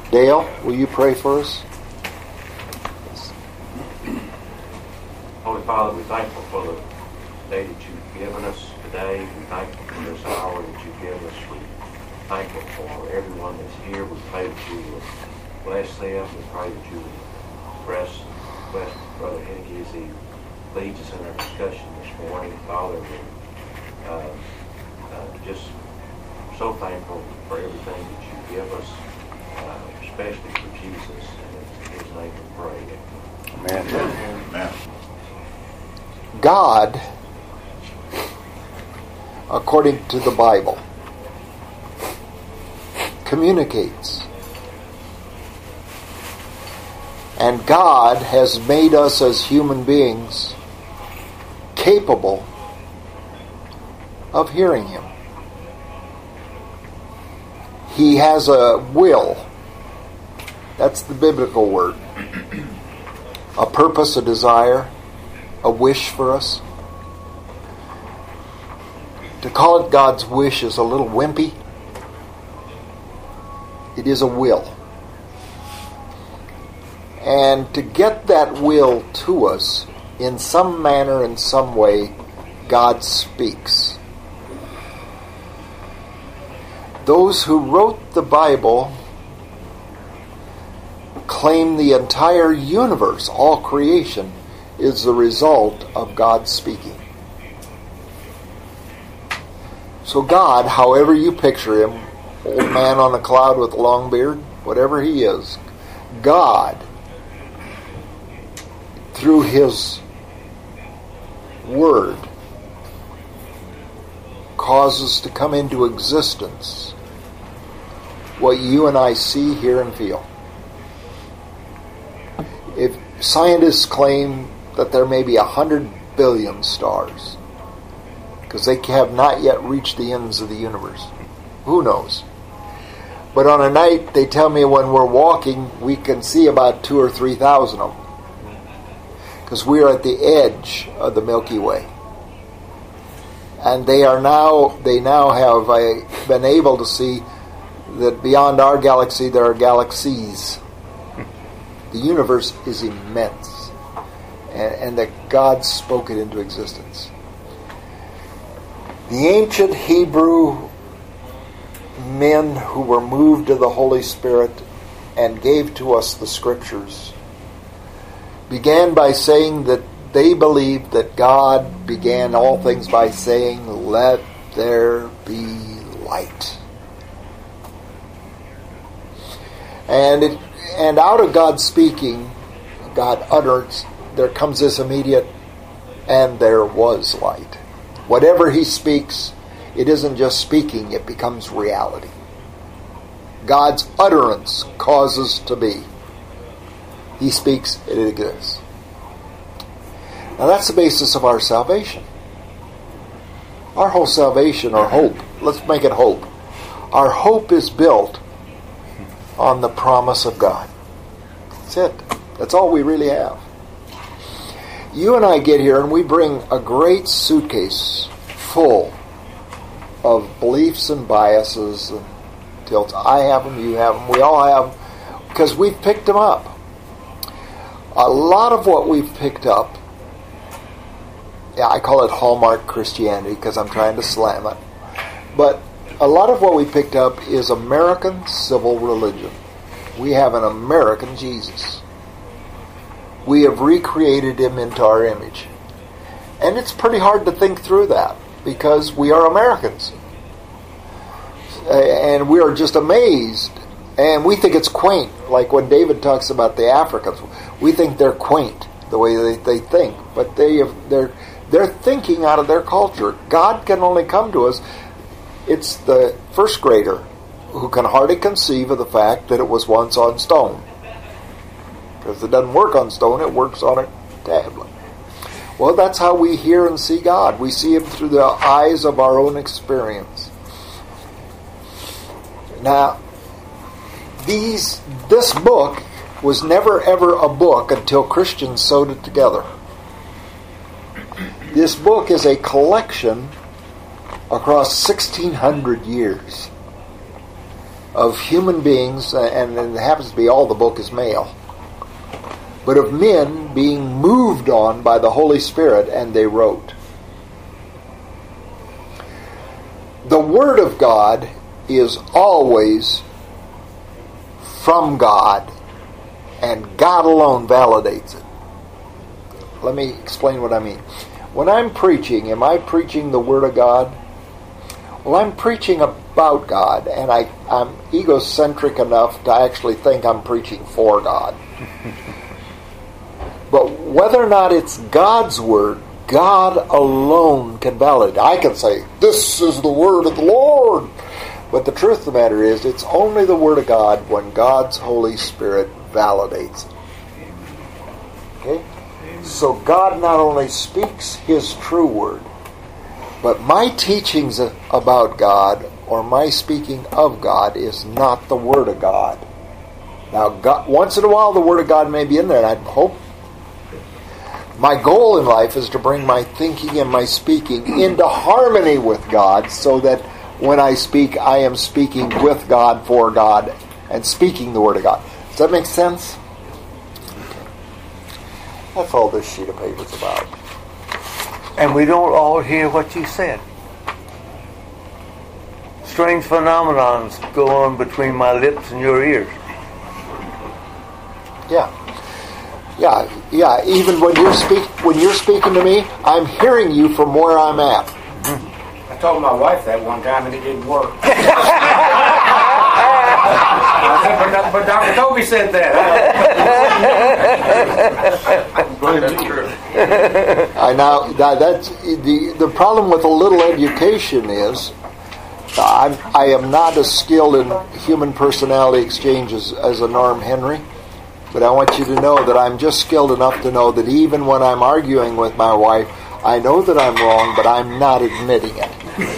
Dale, will you pray for us? Holy Father, we're thankful for the day that you've given us today. We're thankful for this hour that you've given us. We're thankful for everyone that's here. We pray that you will bless them. We pray that you will bless Brother Hennicky as he leads us in our discussion this morning. Father, we're just so thankful for everything that you give us, especially for Jesus. And in his name we pray. Amen. Amen. God, according to the Bible, communicates. And God has made us as human beings capable of hearing Him. He has a will. That's the biblical word. A purpose, a desire, a wish for us. To call it God's wish is a little wimpy. It is a will. And to get that will to us, in some manner, in some way, God speaks. Those who wrote the Bible claim the entire universe, all creation, is the result of God speaking. So God, however you picture Him, old man on a cloud with a long beard, whatever He is, God, through His Word, causes to come into existence what you and I see, hear, and feel. If scientists claim that there may be 100 billion stars, because they have not yet reached the ends of the universe. Who knows? But on a night, they tell me when we're walking, we can see about 2,000 or 3,000 of them. Because we are at the edge of the Milky Way. And they now have been able to see that beyond our galaxy there are galaxies. The universe is immense. And that God spoke it into existence. The ancient Hebrew men who were moved to the Holy Spirit and gave to us the Scriptures began by saying that they believed that God began all things by saying, "Let there be light." And out of God speaking, God utterance, there comes this immediate, and there was light. Whatever He speaks, it isn't just speaking, it becomes reality. God's utterance causes to be. He speaks, it exists. Now that's the basis of our salvation. Our whole salvation, or hope, let's make it hope. Our hope is built on the promise of God. That's it. That's all we really have. You and I get here and we bring a great suitcase full of beliefs and biases and tilts. I have them, you have them, we all have them, because we've picked them up. A lot of what we've picked up, I call it Hallmark Christianity because I'm trying to slam it, but a lot of what we picked up is American civil religion. We have an American Jesus. We have recreated Him into our image. And it's pretty hard to think through that because we are Americans. And we are just amazed. And we think it's quaint. Like when David talks about the Africans, we think they're quaint the way they think. But they're thinking out of their culture. God can only come to us. It's the first grader who can hardly conceive of the fact that it was once on stone. Because it doesn't work on stone, it works on a tablet. Well, that's how we hear and see God. We see Him through the eyes of our own experience. Now, this book was never ever a book until Christians sewed it together. This book is a collection across 1,600 years. of human beings, and it happens to be all the book is male, but of men being moved on by the Holy Spirit, and they wrote. The Word of God is always from God, and God alone validates it. Let me explain what I mean. When I'm preaching, am I preaching the Word of God? Well, I'm preaching about God, and I'm egocentric enough to actually think I'm preaching for God. But whether or not it's God's Word, God alone can validate. I can say, this is the Word of the Lord. But the truth of the matter is, it's only the Word of God when God's Holy Spirit validates it. Okay? So God not only speaks His true Word, but my teachings about God, or my speaking of God, is not the Word of God. Now, God, once in a while, the Word of God may be in there, and I hope. My goal in life is to bring my thinking and my speaking into harmony with God, so that when I speak, I am speaking with God, for God, and speaking the Word of God. Does that make sense? That's all this sheet of paper is about. And we don't all hear what you said. Strange phenomenons go on between my lips and your ears. Yeah. Even when you're speaking to me, I'm hearing you from where I'm at. I told my wife that one time and it didn't work. But Dr. Toby said that. That's the problem with a little education is I am not as skilled in human personality exchanges as a Norm Henry, but I want you to know that I'm just skilled enough to know that even when I'm arguing with my wife, I know that I'm wrong, but I'm not admitting it.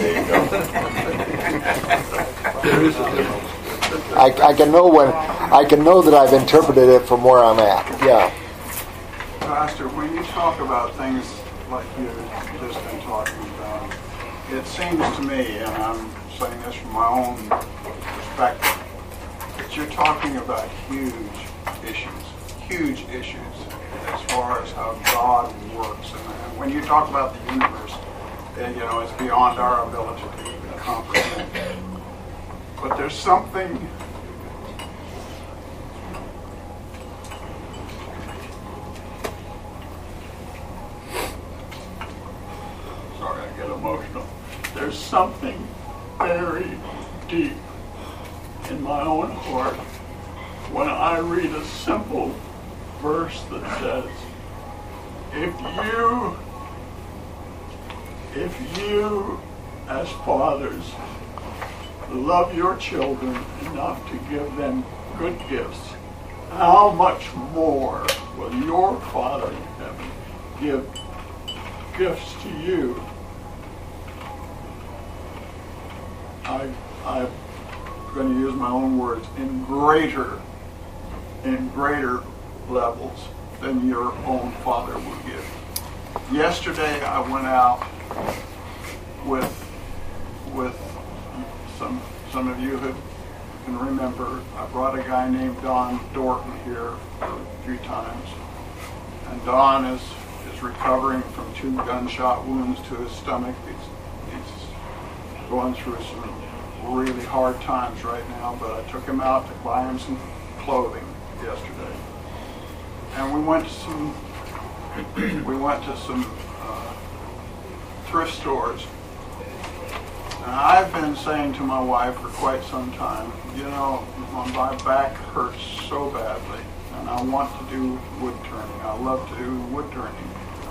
I can know that I've interpreted it from where I'm at. Yeah. Pastor, when you talk about things like you've just been talking about, it seems to me, and I'm saying this from my own perspective, that you're talking about huge issues as far as how God works. And when you talk about the universe, it's beyond our ability to even comprehend. But there's something I get emotional. There's something very deep in my own heart when I read a simple verse that says, if you as fathers love your children enough to give them good gifts, how much more will your Father in heaven give gifts to you? I'm going to use my own words, in greater levels than your own Father will give. Yesterday I went out with some of you who can remember. I brought a guy named Don Dorton here a few times, and Don is recovering from 2 gunshot wounds to his stomach. He's going through some really hard times right now, but I took him out to buy him some clothing yesterday, and we went to some thrift stores. Now, I've been saying to my wife for quite some time, my back hurts so badly, and I want to do wood turning. I love to do wood turning.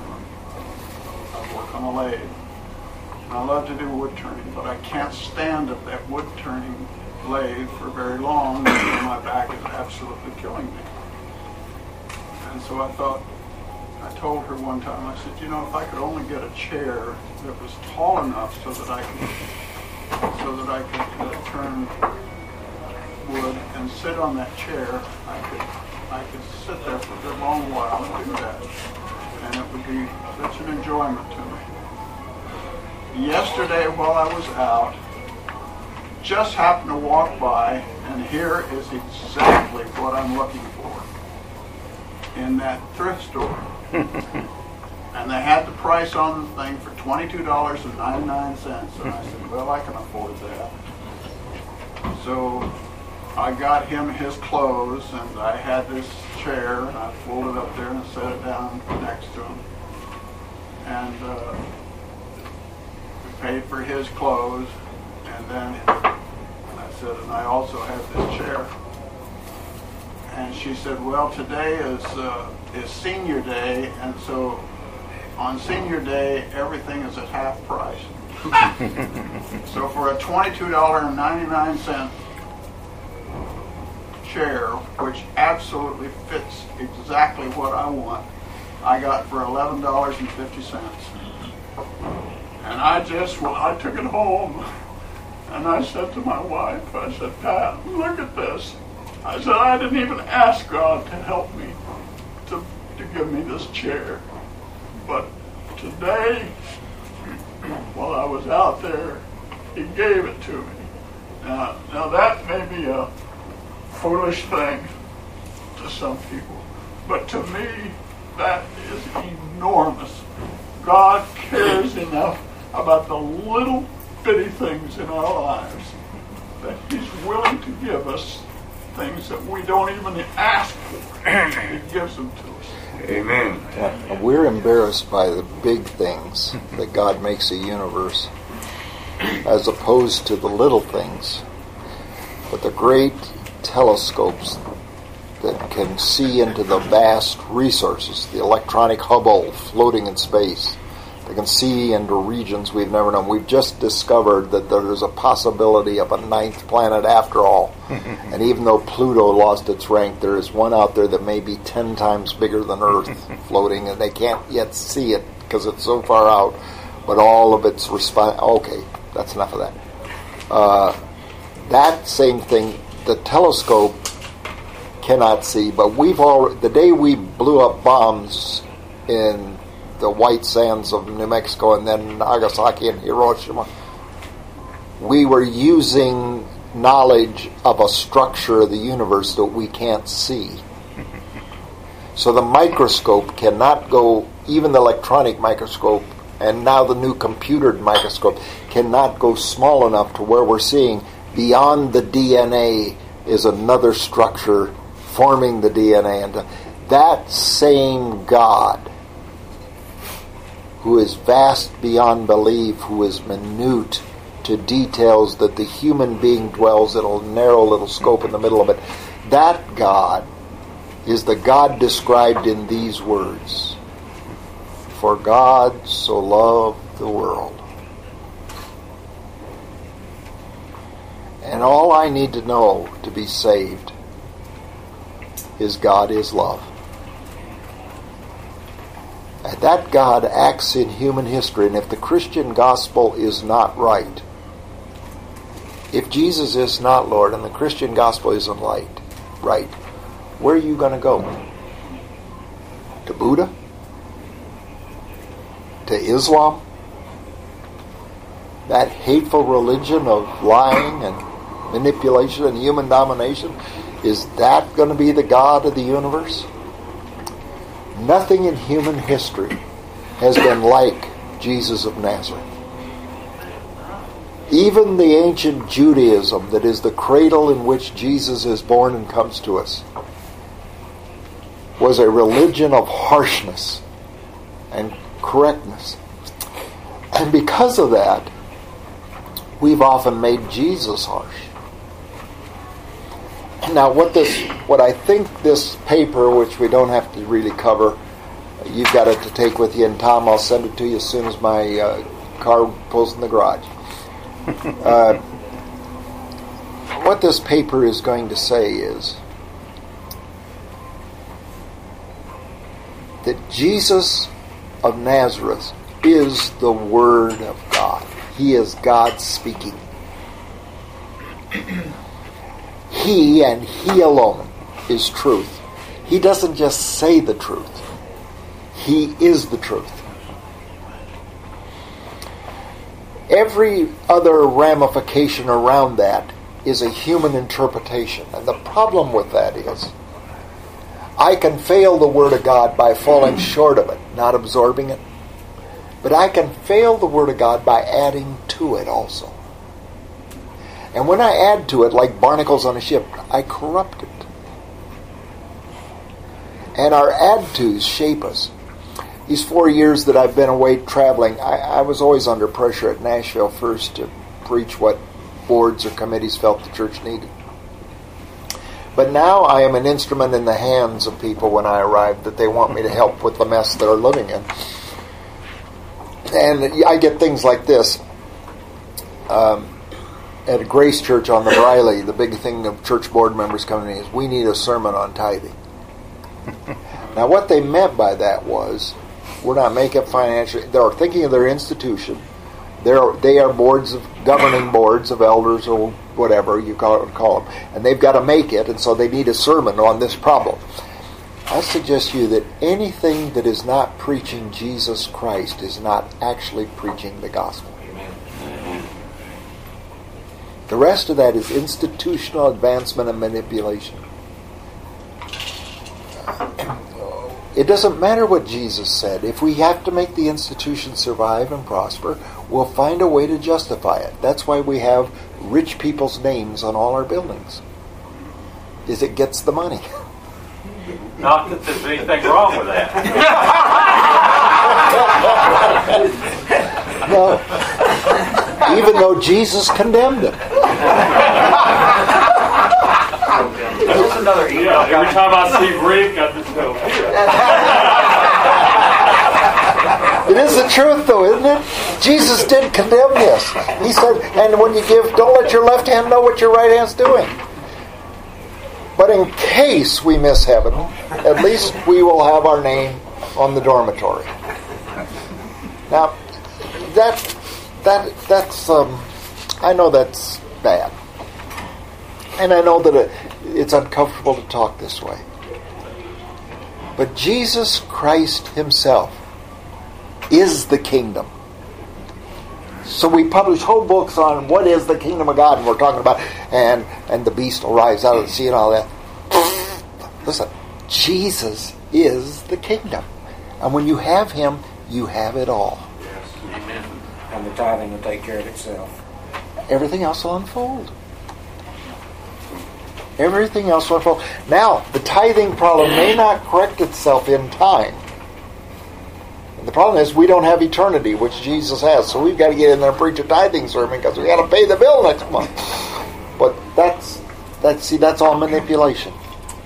I work on a lathe. I love to do wood turning, but I can't stand at that wood turning lathe for very long because my back is absolutely killing me. And so I told her one time, I said, if I could only get a chair that was tall enough so that I could turn wood and sit on that chair, I could sit there for a long while and do that. And it would be such an enjoyment to me. Yesterday while I was out, just happened to walk by, and here is exactly what I'm looking for in that thrift store. And they had the price on the thing for $22.99, and I said, well, I can afford that. So I got him his clothes, and I had this chair, and I folded up there and set it down next to him. And we paid for his clothes, and then I said, and I also have this chair. And she said, well, today is senior day, and so on senior day, everything is at half price. So for a $22.99 chair, which absolutely fits exactly what I want, I got for $11.50. And I took it home, and I said to my wife, I said, Pat, look at this. I said, I didn't even ask God to help me to give me this chair. But today, while I was out there, he gave it to me. Now that may be a foolish thing to some people, but to me, that is enormous. God cares enough about the little bitty things in our lives that he's willing to give us things that we don't even ask for. He gives them to us. Amen. Yeah, we're embarrassed by the big things that God makes a universe as opposed to the little things. But the great telescopes that can see into the vast resources, the electronic Hubble floating in space, they can see into regions we've never known. We've just discovered that there's a possibility of a ninth planet after all. And even though Pluto lost its rank, there is one out there that may be 10 times bigger than Earth floating, and they can't yet see it because it's so far out. But all of its okay, that's enough of that. That same thing, the telescope cannot see, but the day we blew up bombs in the white sands of New Mexico and then Nagasaki and Hiroshima, we were using knowledge of a structure of the universe that we can't see. So the microscope cannot go, even the electronic microscope, and now the new computered microscope, cannot go small enough to where we're seeing beyond the DNA is another structure forming the DNA. And that same God, who is vast beyond belief, who is minute to details that the human being dwells in a narrow little scope in the middle of it, that God is the God described in these words. For God so loved the world. And all I need to know to be saved is God is love. And that God acts in human history. And if the Christian gospel is not right, if Jesus is not Lord and the Christian gospel isn't right, where are you going to go? To Buddha? To Islam? That hateful religion of lying and manipulation and human domination? Is that going to be the God of the universe? Nothing in human history has been like Jesus of Nazareth. Even the ancient Judaism, that is the cradle in which Jesus is born and comes to us, was a religion of harshness and correctness. And because of that, we've often made Jesus harsh. Now, what I think this paper, which we don't have to really cover, you've got it to take with you, and Tom, I'll send it to you as soon as my car pulls in the garage. What this paper is going to say is that Jesus of Nazareth is the Word of God. He is God speaking. He and He alone is truth. He doesn't just say the truth. He is the truth. Every other ramification around that is a human interpretation. And the problem with that is, I can fail the Word of God by falling short of it, not absorbing it. But I can fail the Word of God by adding to it also. And when I add to it, like barnacles on a ship, I corrupt it. And our add-tos shape us. These 4 years that I've been away traveling, I was always under pressure at Nashville first to preach what boards or committees felt the church needed. But now I am an instrument in the hands of people when I arrive that they want me to help with the mess they're living in. And I get things like this. At a Grace Church on the Briley, the big thing of church board members coming in is, we need a sermon on tithing. Now what they meant by that was, we're not making financial, they're thinking of their institution. They are governing boards of elders or whatever you call them. And they've got to make it, and so they need a sermon on this problem. I suggest to you that anything that is not preaching Jesus Christ is not actually preaching the gospel. Amen. The rest of that is institutional advancement and manipulation. It doesn't matter what Jesus said. If we have to make the institution survive and prosper, we'll find a way to justify it. That's why we have rich people's names on all our buildings. Is it gets the money. Not that there's anything wrong with that. No. Even though Jesus condemned it. That's another email. Every time I see Rick, I just go, It is the truth, though, isn't it? Jesus did condemn this. He said, and when you give, don't let your left hand know what your right hand's doing. But in case we miss heaven, at least we will have our name on the dormitory. Now, that's I know that's bad. And I know that it's uncomfortable to talk this way. But Jesus Christ himself is the kingdom. So we publish whole books on what is the kingdom of God, and we're talking about, and the beast will rise out of the sea and all that. Listen, Jesus is the kingdom. And when you have him, you have it all. Yes. Amen. And the tithing will take care of itself. Everything else will unfold. Everything else will unfold. Now, the tithing problem may not correct itself in time. And the problem is we don't have eternity, which Jesus has. So we've got to get in there and preach a tithing sermon because we got to pay the bill next month. But that's all manipulation.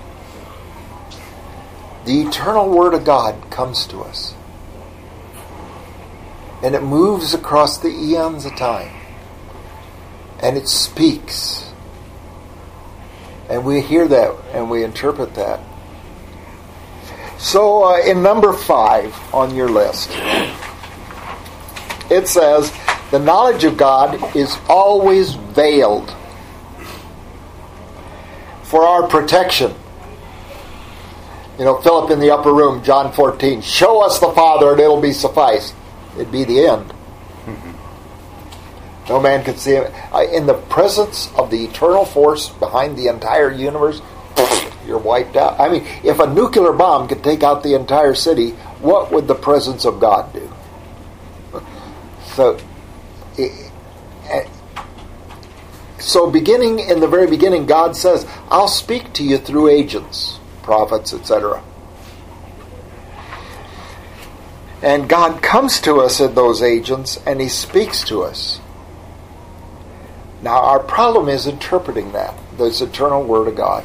The eternal Word of God comes to us. And it moves across the eons of time. And it speaks. And we hear that and we interpret that. So in number 5 on your list, it says, the knowledge of God is always veiled for our protection. You know, Philip in the upper room, John 14, show us the Father and it'll be suffice. It'd be the end. No man can see him. In the presence of the eternal force behind the entire universe, you're wiped out. I mean, if a nuclear bomb could take out the entire city, what would the presence of God do? So beginning in the very beginning, God says, I'll speak to you through agents, prophets, etc. And God comes to us in those agents, and he speaks to us. Now, our problem is interpreting that, this eternal Word of God.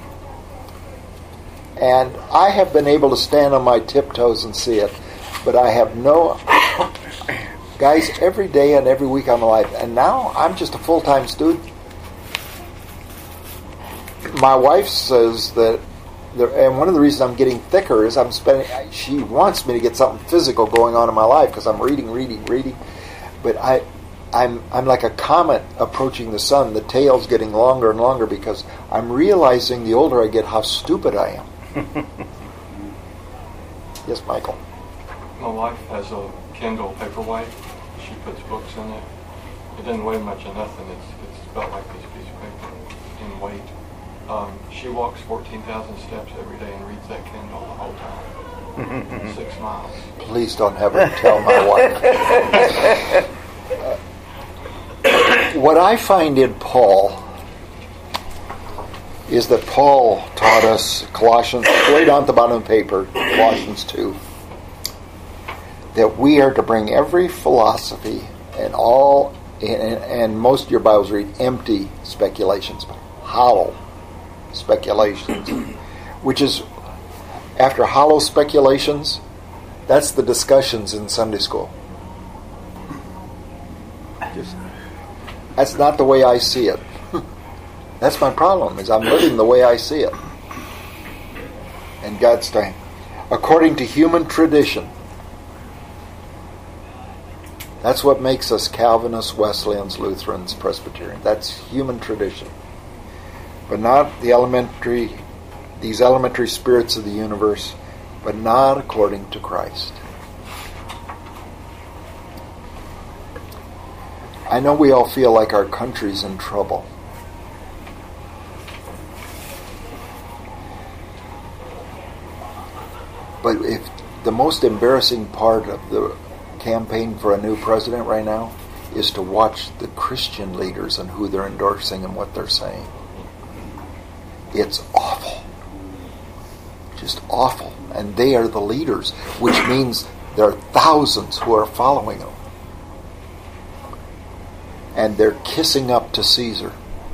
And I have been able to stand on my tiptoes and see it, but I have no... Guys, every day and every week I'm alive, and now I'm just a full-time student. My wife says that, and one of the reasons I'm getting thicker is she wants me to get something physical going on in my life because I'm reading, but I'm like a comet approaching the sun. The tail's getting longer and longer because I'm realizing the older I get how stupid I am. Yes, Michael. My wife has a Kindle Paperwhite. She puts books in it. It doesn't weigh much of nothing. It's about like this piece of paper in weight. She walks 14,000 steps every day and reads that Kindle the whole time. 6 miles. Please don't have her tell my wife. What I find in Paul is that Paul taught us, Colossians, right on the bottom of the paper, Colossians 2, that we are to bring every philosophy and all, and most of your Bibles read empty speculations, hollow speculations, which is, after hollow speculations, that's the discussions in Sunday school. That's not the way I see it. That's my problem, is I'm living the way I see it. And God's saying, according to human tradition, that's what makes us Calvinists, Wesleyans, Lutherans, Presbyterians. That's human tradition. But not these elementary spirits of the universe, but not according to Christ. I know we all feel like our country's in trouble. But if the most embarrassing part of the campaign for a new president right now is to watch the Christian leaders and who they're endorsing and what they're saying. It's awful. Just awful. And they are the leaders, which means there are thousands who are following them. And they're kissing up to Caesar.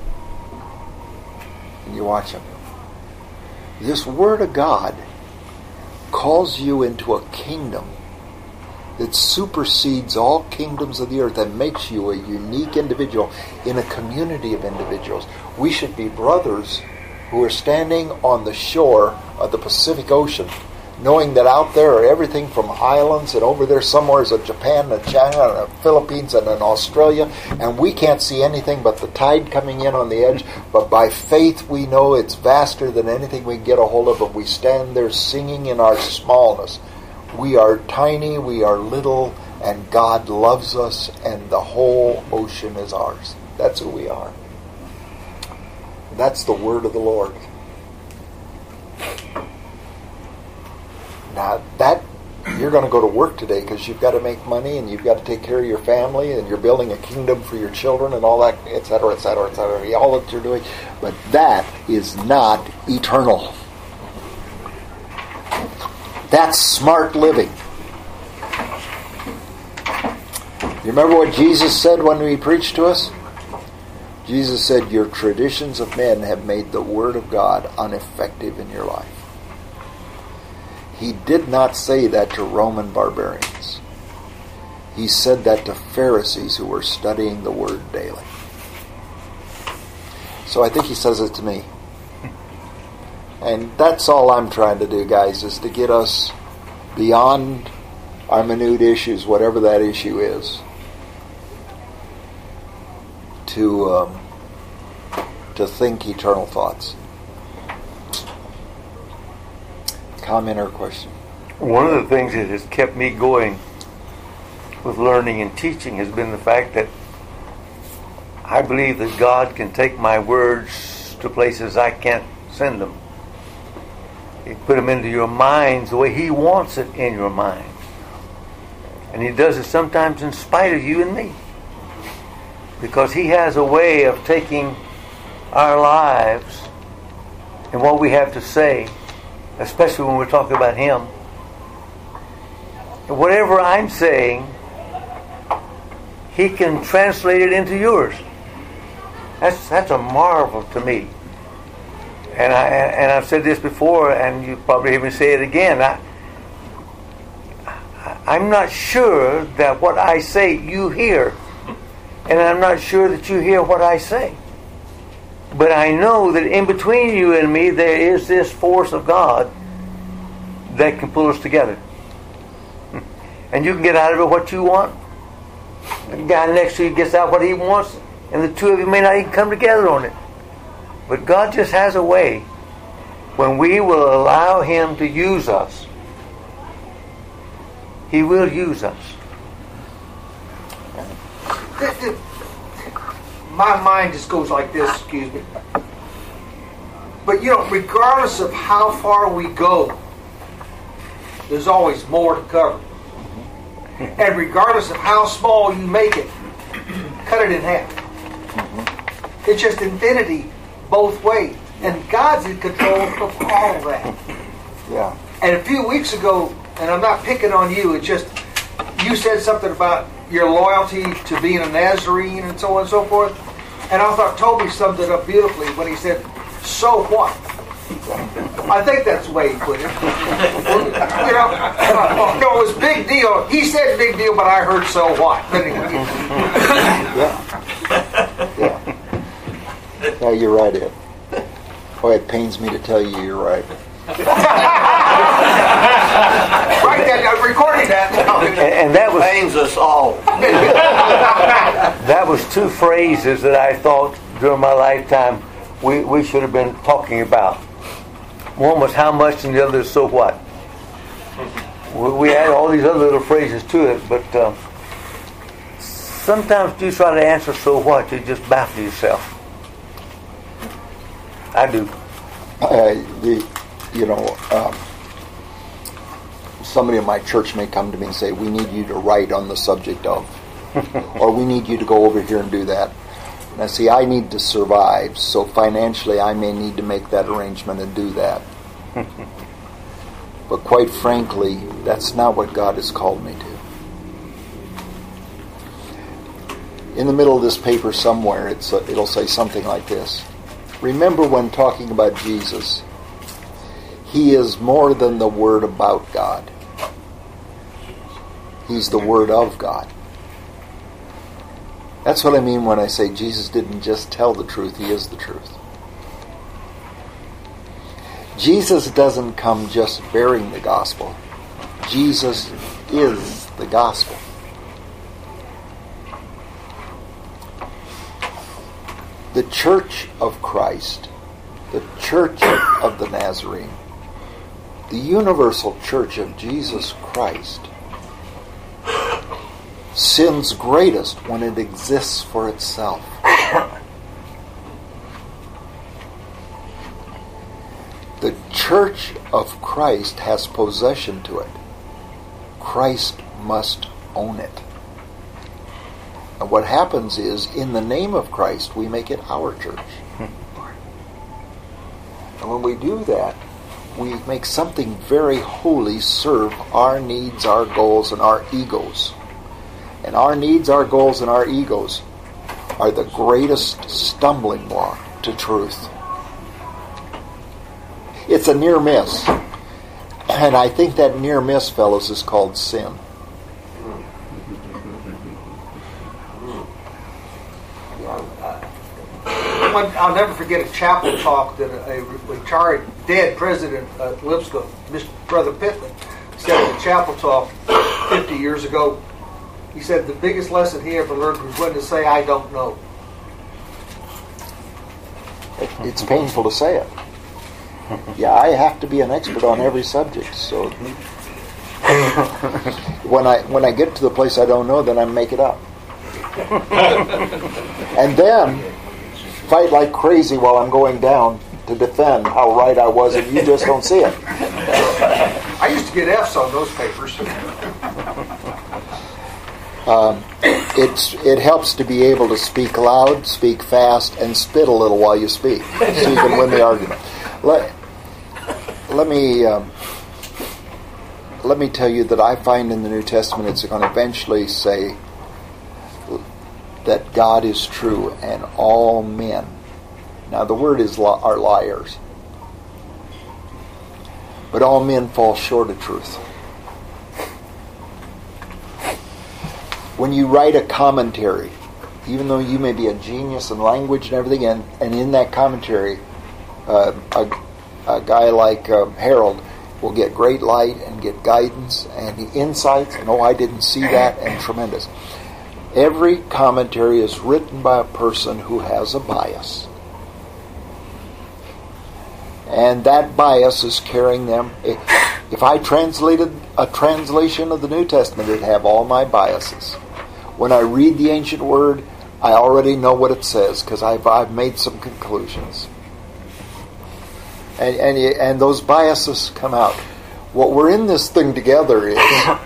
And you watch them. This Word of God calls you into a kingdom that supersedes all kingdoms of the earth and makes you a unique individual in a community of individuals. We should be brothers who are standing on the shore of the Pacific Ocean, knowing that out there are everything from islands, and over there somewhere is a Japan and a China and a Philippines and an Australia, and we can't see anything but the tide coming in on the edge, but by faith we know it's vaster than anything we can get a hold of, and we stand there singing in our smallness. We are tiny, we are little, and God loves us, and the whole ocean is ours. That's who we are. That's the word of the Lord. Now, that you're going to go to work today because you've got to make money and you've got to take care of your family and you're building a kingdom for your children and all that, etc., etc., etc., all that you're doing. But that is not eternal. That's smart living. You remember what Jesus said when he preached to us? Jesus said, your traditions of men have made the Word of God ineffective in your life. He did not say that to Roman barbarians. He said that to Pharisees who were studying the Word daily. So I think he says it to me. And that's all I'm trying to do, guys, is to get us beyond our minute issues, whatever that issue is, to think eternal thoughts. Comment or question? One of the things that has kept me going with learning and teaching has been the fact that I believe that God can take my words to places I can't send them. He put them into your minds the way He wants it in your mind. And He does it sometimes in spite of you and me. Because He has a way of taking our lives and what we have to say, especially when we're talking about Him. And whatever I'm saying, He can translate it into yours. That's a marvel to me. And I've said this before, and you probably hear me say it again. I'm not sure that what I say you hear, and I'm not sure that you hear what I say. But I know that in between you and me, there is this force of God that can pull us together. And you can get out of it what you want. The guy next to you gets out what he wants, and the two of you may not even come together on it. But God just has a way, when we will allow Him to use us, He will use us. my mind just goes like this, excuse me. But regardless of how far we go, there's always more to cover. And regardless of how small you make it, cut it in half. It's just infinity both ways. And God's in control of all of that. Yeah. And a few weeks ago, and I'm not picking on you, it's just you said something about your loyalty to being a Nazarene and so on and so forth. And I thought Toby summed it up beautifully when he said, so what? I think that's the way he put it. No, it was big deal. He said big deal, but I heard so what. Yeah, you're right, Ed. Oh, it pains me to tell you you're right. Right, I'm recording that. And that was pains us all. That was two phrases that I thought during my lifetime we should have been talking about. One was how much, and the other is so what. We add all these other little phrases to it, but sometimes you try to answer so what, you just baffle yourself. I do. Somebody in my church may come to me and say, we need you to write on the subject of, or we need you to go over here and do that. Now, see, I need to survive, so financially I may need to make that arrangement and do that. But quite frankly, that's not what God has called me to. In the middle of this paper somewhere, it'll say something like this. Remember, when talking about Jesus, He is more than the Word about God. He's the Word of God. That's what I mean when I say Jesus didn't just tell the truth, He is the truth. Jesus doesn't come just bearing the gospel. Jesus is the gospel. The Church of Christ, the Church of the Nazarene, the universal Church of Jesus Christ, sins greatest when it exists for itself. The Church of Christ has possession to it. Christ must own it. And what happens is, in the name of Christ, we make it our church. And when we do that, we make something very holy serve our needs, our goals, and our egos. And our needs, our goals, and our egos are the greatest stumbling block to truth. It's a near miss. And I think that near miss, fellows, is called sin. I'll never forget a chapel talk that a retired dead president of Lipscomb, Brother Pittman, said at a chapel talk 50 years ago. He said the biggest lesson he ever learned was when to say, I don't know. It's painful to say it. Yeah, I have to be an expert on every subject. So when I get to the place I don't know, then I make it up. And then fight like crazy while I'm going down to defend how right I was, and you just don't see it. I used to get F's on those papers. It helps to be able to speak loud, speak fast, and spit a little while you speak, so you can win the argument. Let me tell you that I find in the New Testament it's going to eventually say that God is true and all men. Now the word is are liars, but all men fall short of truth. When you write a commentary, even though you may be a genius in language and everything, and in that commentary, a guy like Harold will get great light and get guidance and the insights, and I didn't see that, and tremendous. Every commentary is written by a person who has a bias. And that bias is carrying them. If I translated a translation of the New Testament, it'd have all my biases. When I read the ancient word, I already know what it says because I've made some conclusions. And those biases come out. What we're in this thing together is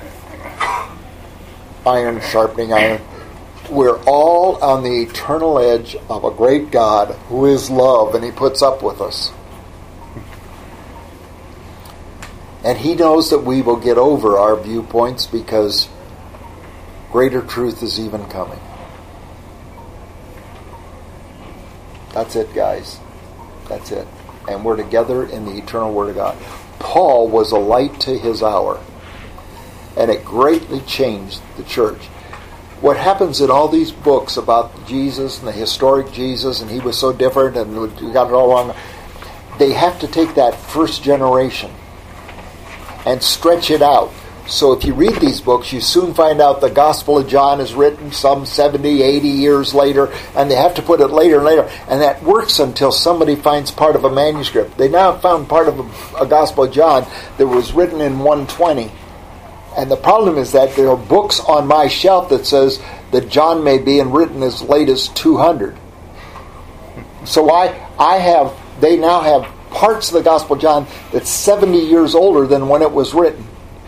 iron sharpening iron. We're all on the eternal edge of a great God who is love, and He puts up with us. And He knows that we will get over our viewpoints because greater truth is even coming. That's it, guys. That's it. And we're together in the eternal Word of God. Paul was a light to his hour, and it greatly changed the church. What happens in all these books about Jesus and the historic Jesus, and he was so different, and we got it all wrong, they have to take that first generation and stretch it out. So if you read these books, you soon find out the Gospel of John is written some 70, 80 years later, and they have to put it later and later. And that works until somebody finds part of a manuscript. They now found part of a Gospel of John that was written in 120. And the problem is that there are books on my shelf that says that John may be written as late as 200. So they now have parts of the Gospel of John that's 70 years older than when it was written.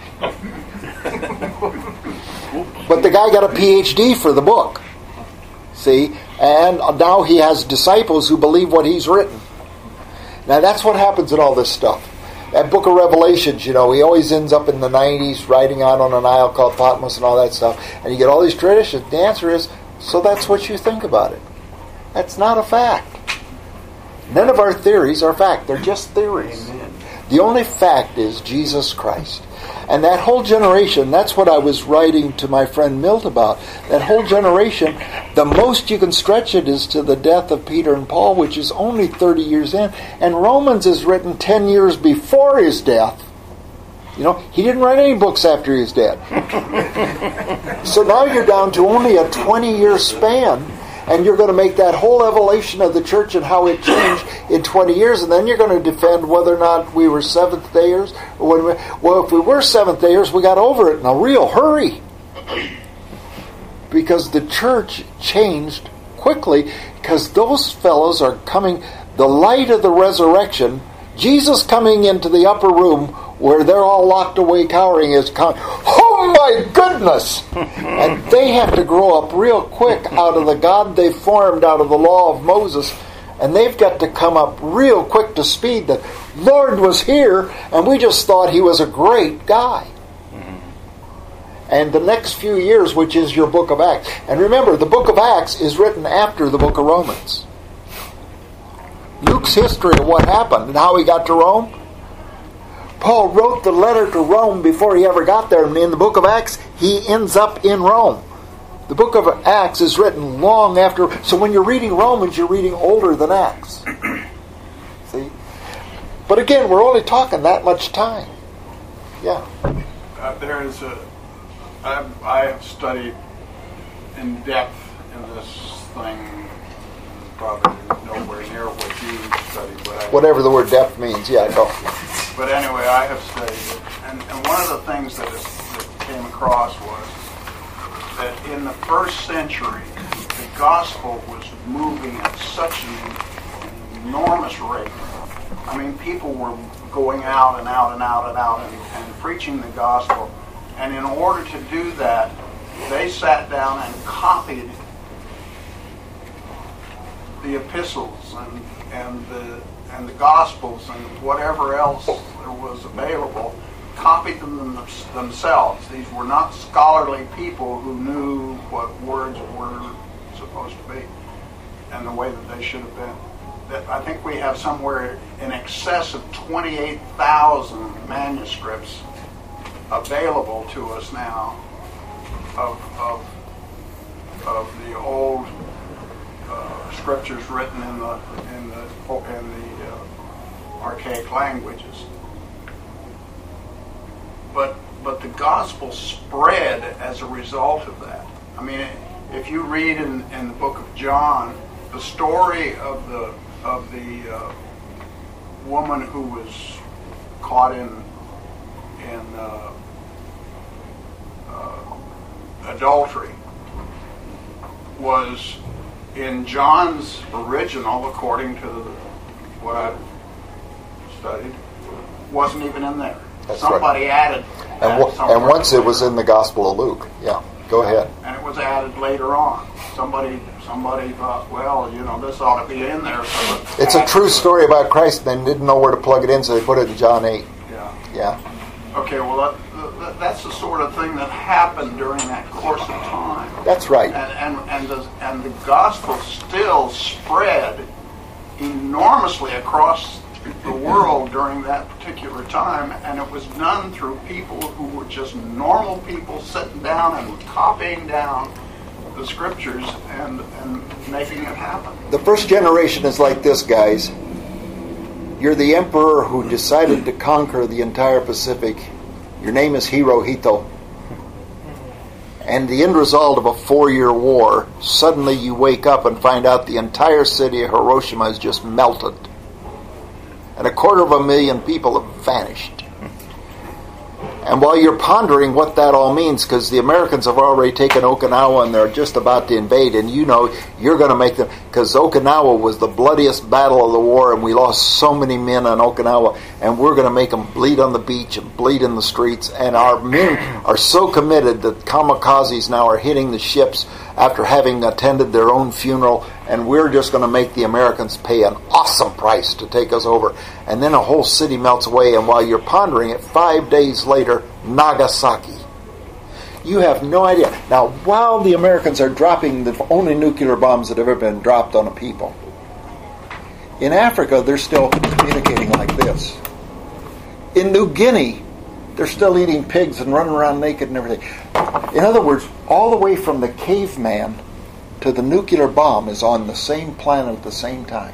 But the guy got a PhD for the book. See? And now he has disciples who believe what he's written. Now that's what happens in all this stuff. That book of Revelations, he always ends up in the 90s riding out on an isle called Patmos and all that stuff. And you get all these traditions. The answer is, so that's what you think about it. That's not a fact. None of our theories are fact. They're just theories. Amen. The only fact is Jesus Christ. And that whole generation, that's what I was writing to my friend Milt about. That whole generation, the most you can stretch it is to the death of Peter and Paul, which is only 30 years in. And Romans is written 10 years before his death. He didn't write any books after he was dead. So now you're down to only a 20-year span. And you're going to make that whole evolution of the church and how it changed in 20 years, and then you're going to defend whether or not we were Seventh-dayers. Well, if we were Seventh-dayers, we got over it in a real hurry. Because the church changed quickly, because those fellows are coming, the light of the resurrection, Jesus coming into the upper room where they're all locked away cowering is coming. Oh my goodness! And they have to grow up real quick out of the God they formed out of the law of Moses, and they've got to come up real quick to speed that Lord was here and we just thought he was a great guy. And the next few years, which is your book of Acts, and remember the book of Acts is written after the book of Romans. Luke's history of what happened and how he got to Rome, Paul wrote the letter to Rome before he ever got there. And in the book of Acts, he ends up in Rome. The book of Acts is written long after. So when you're reading Romans, you're reading older than Acts. See? But again, we're only talking that much time. Yeah. I have studied in depth in this thing, probably nowhere near what you studied. But whatever the word depth means, yeah, go. But anyway, I have studied it. And one of the things that came across was that in the first century, the gospel was moving at such an enormous rate. I mean, people were going out and out and out and out and preaching the gospel. And in order to do that, they sat down and copied the epistles and the gospels and whatever else there was available, copied them themselves. These were not scholarly people who knew what words were supposed to be and the way that they should have been. I think we have somewhere in excess of 28,000 manuscripts available to us now of the old scriptures written in the archaic languages. But the gospel spread as a result of that. I mean, if you read in the book of John the story of the woman who was caught in adultery was in John's original, according to what I've studied, wasn't even in there. That's Somebody added that And somewhere once it later. was in the Gospel of Luke. Yeah, go ahead. And it was added later on. Somebody thought, well, this ought to be in there. So It's a true story about Christ, and they didn't know where to plug it in, so they put it in John 8. Yeah. Yeah, Okay, well, that's the sort of thing that happened during that course of time. that's right. And the gospel still spread enormously across the world during that particular time, and it was done through people who were just normal people sitting down and copying down the scriptures and making it happen. The first generation is like this, guys. You're the emperor who decided to conquer the entire Pacific. Your name is Hirohito. And the end result of a 4-year war, suddenly you wake up and find out the entire city of Hiroshima has just melted. And 250,000 people have vanished. And while you're pondering what that all means, because the Americans have already taken Okinawa and they're just about to invade, and you're going to make them, because Okinawa was the bloodiest battle of the war, and we lost so many men on Okinawa, and we're going to make them bleed on the beach and bleed in the streets, and our men are so committed that kamikazes now are hitting the ships after having attended their own funeral, and we're just going to make the Americans pay an awesome price to take us over. And then a whole city melts away, and while you're pondering it, 5 days later, Nagasaki. You have no idea. Now, while the Americans are dropping the only nuclear bombs that have ever been dropped on a people, in Africa, they're still communicating like this. In New Guinea, they're still eating pigs and running around naked and everything. In other words, all the way from the caveman to the nuclear bomb is on the same planet at the same time.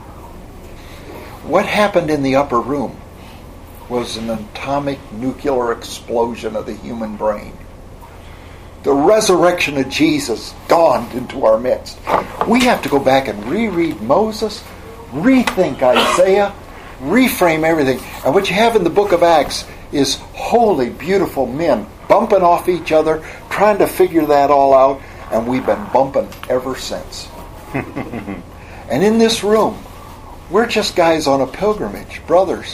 What happened in the upper room was an atomic nuclear explosion of the human brain. The resurrection of Jesus dawned into our midst. We have to go back and reread Moses, rethink Isaiah, reframe everything. And what you have in the book of Acts is holy, beautiful men bumping off each other, trying to figure that all out, and we've been bumping ever since. And in this room, we're just guys on a pilgrimage, brothers.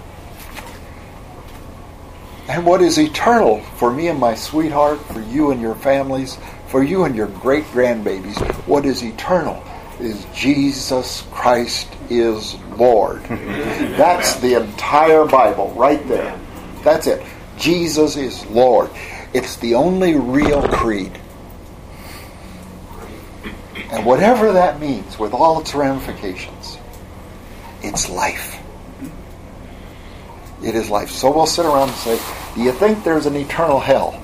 And what is eternal for me and my sweetheart, for you and your families, for you and your great-grandbabies, what is eternal is Jesus Christ is Lord. That's the entire Bible right there. That's it. Jesus is Lord. It's the only real creed. And whatever that means, with all its ramifications, it's life. It is life. So we'll sit around and say, do you think there's an eternal hell?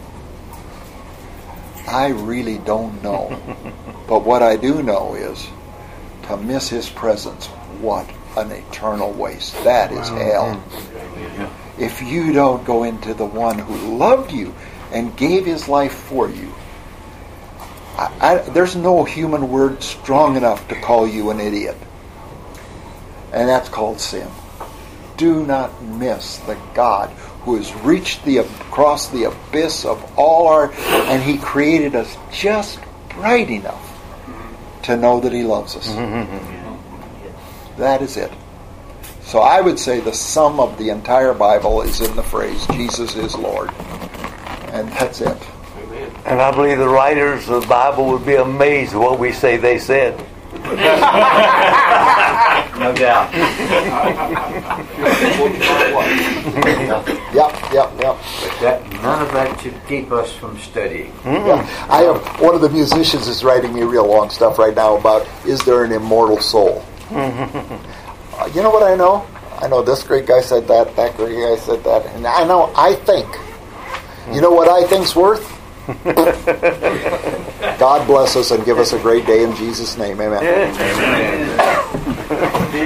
I really don't know. But what I do know is, to miss His presence, what an eternal waste. That is hell. If you don't go into the one who loved you and gave His life for you, there's no human word strong enough to call you an idiot. And that's called sin. Do not miss the God who has reached across the abyss of all and He created us just bright enough to know that He loves us. That is it. So I would say the sum of the entire Bible is in the phrase, Jesus is Lord. And that's it. And I believe the writers of the Bible would be amazed at what we say they said. No doubt. Yep. None of that should keep us from studying. Yeah. I have one of the musicians is writing me real long stuff right now about, is there an immortal soul? You know what I know? I know this great guy said that great guy said that, and I think. You know what I think's worth? God bless us and give us a great day in Jesus' name. Amen. Amen.